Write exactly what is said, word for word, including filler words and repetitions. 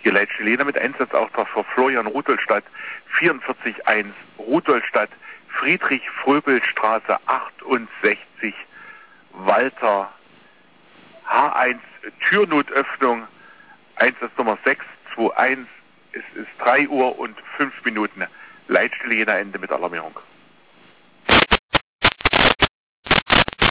Die Leitstelle Jena mit Einsatzauftrag für Florian Rudolstadt, vierundvierzig eins Rudolstadt, Friedrich-Fröbel-Straße achtundsechzig, Walter, H eins, Türnotöffnung, Einsatznummer sechs zwei eins, es ist drei Uhr und fünf Minuten, Leitstelle Jena, Ende mit Alarmierung.